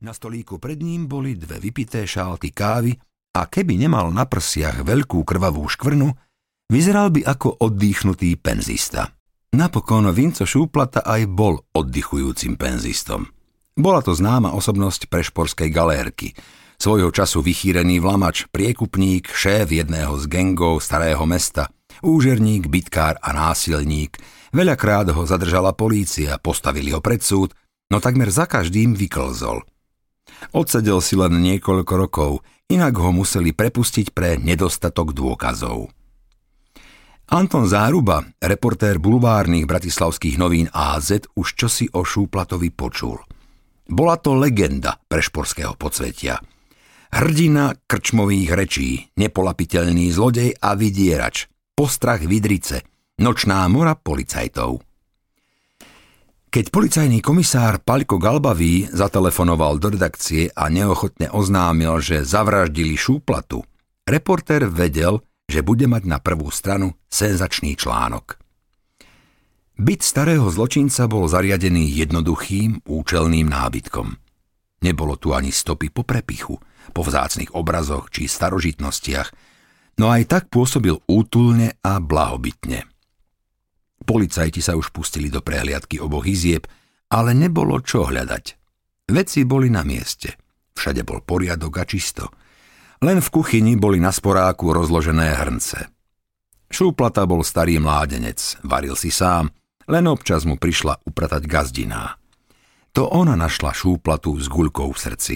Na stolíku pred ním boli 2 vypité šálky kávy a keby nemal na prsiach veľkú krvavú škvrnu, vyzeral by ako oddýchnutý penzista. Napokon Vinco Šúplata aj bol oddychujúcim penzistom. Bola to známa osobnosť prešporskej galérky, svojho času vychýrený vlamač, priekupník, šéf jedného z gangov starého mesta, úžerník, bitkár a násilník. Veľakrát ho zadržala polícia, postavili ho pred súd, no takmer za každým vyklzol. Odsedel si len niekoľko rokov, inak ho museli prepustiť pre nedostatok dôkazov. Anton Záruba, reportér bulvárnych bratislavských novín AZ, už čosi o Šúplatovi počul. Bola to legenda prešporského podsvetia. Hrdina krčmových rečí, nepolapiteľný zlodej a vydierač, postrach Vydrice, nočná mora policajtov. Keď policajný komisár Paľko Galbavý zatelefonoval do redakcie a neochotne oznámil, že zavraždili Šúplatu, reportér vedel, že bude mať na prvú stranu senzačný článok. Byt starého zločinca bol zariadený jednoduchým, účelným nábytkom. Nebolo tu ani stopy po prepichu, po vzácnych obrazoch či starožitnostiach, no aj tak pôsobil útulne a blahobytne. Policajti sa už pustili do prehliadky oboch izieb, ale nebolo čo hľadať. Veci boli na mieste. Všade bol poriadok a čisto. Len v kuchyni boli na sporáku rozložené hrnce. Šúplata bol starý mládenec, varil si sám, len občas mu prišla upratať gazdiná. To ona našla Šúplatu s guľkou v srdci.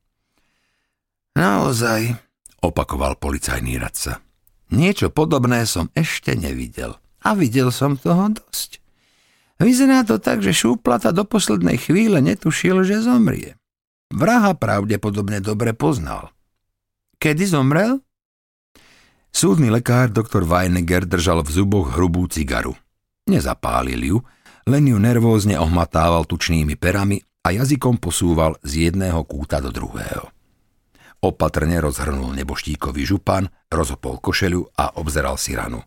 Naozaj, opakoval policajný radca. Niečo podobné som ešte nevidel. A videl som toho dosť. Vyzerá to tak, že Šúplata do poslednej chvíle netušil, že zomrie. Vraha pravdepodobne dobre poznal. Kedy zomrel? Súdny lekár doktor Weineger držal v zuboch hrubú cigaru. Nezapálil ju, len ju nervózne ohmatával tučnými perami a jazykom posúval z jedného kúta do druhého. Opatrne rozhrnul neboštíkový župan, rozhopol košeľu a obzeral si ranu.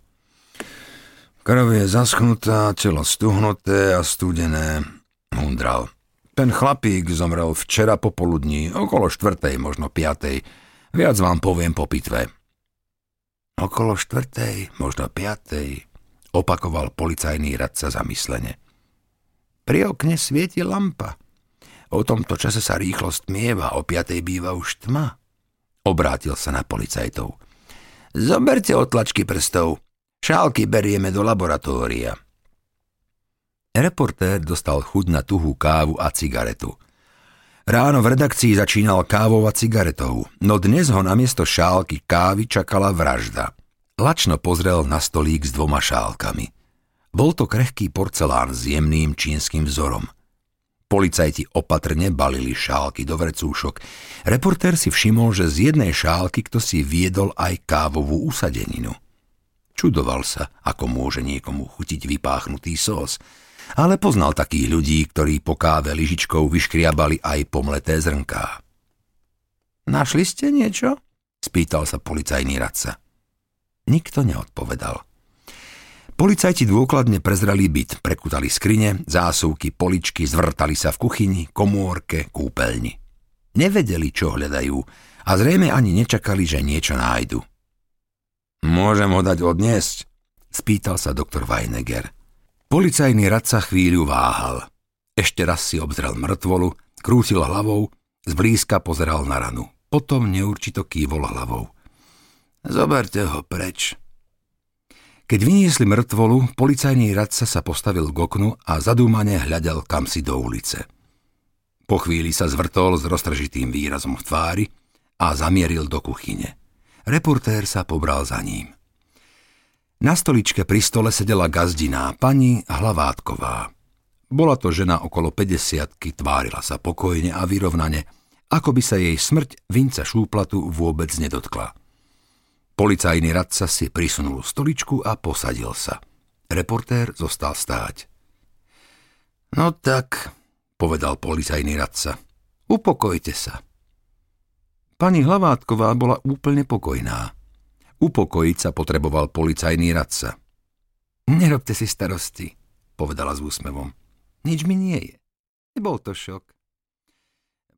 Krv je zaschnutá, telo stuhnuté a studené, hundral. Ten chlapík zomrel včera popoludní, okolo 4., možno 5. Viac vám poviem po pitve. Okolo 4., možno 5., opakoval policajný radca zamyslene. Pri okne svieti lampa. O tomto čase sa rýchlo stmieva, o 5. býva už tma. Obrátil sa na policajtov. Zoberte otlačky prstov. Šálky berieme do laboratória. Reportér dostal chuť na tuhú kávu a cigaretu. Ráno v redakcii začínal kávou a cigaretou, no dnes ho namiesto šálky kávy čakala vražda. Lačno pozrel na stolík s 2 šálkami. Bol to krehký porcelán s jemným čínskym vzorom. Policajti opatrne balili šálky do vrecúšok. Reportér si všimol, že z jednej šálky ktosi viedol aj kávovú usadeninu. Čudoval sa, ako môže niekomu chutiť vypáchnutý sós, ale poznal takých ľudí, ktorí po káve lyžičkou vyškriabali aj pomleté zrnká. Našli ste niečo? Spýtal sa policajný radca. Nikto neodpovedal. Policajti dôkladne prezreli byt, prekutali skrine, zásuvky, poličky, zvrtali sa v kuchyni, komórke, kúpeľni. Nevedeli, čo hľadajú a zrejme ani nečakali, že niečo nájdu. Môžem ho dať odniesť? Spýtal sa doktor Weineger. Policajný radca chvíľu váhal. Ešte raz si obzrel mŕtvolu, krútil hlavou, zblízka pozeral na ranu. Potom neurčito kývol hlavou. Zoberte ho preč. Keď vyniesli mŕtvolu, policajný radca sa postavil k oknu a zadúmane hľadel kamsi do ulice. Po chvíli sa zvrtol s roztržitým výrazom v tvári a zamieril do kuchyne. Reportér sa pobral za ním. Na stoličke pri stole sedela gazdiná pani Hlavátková. Bola to žena okolo 50-ky, tvárila sa pokojne a vyrovnane, ako by sa jej smrť Vinca Šúplatu vôbec nedotkla. Policajný radca si prisunul stoličku a posadil sa. Reportér zostal stáť. No tak, povedal policajný radca, upokojte sa. Pani Hlavátková bola úplne pokojná. Upokojiť sa potreboval policajný radca. Nerobte si starosti, povedala s úsmevom. Nič mi nie je. Nebol to šok.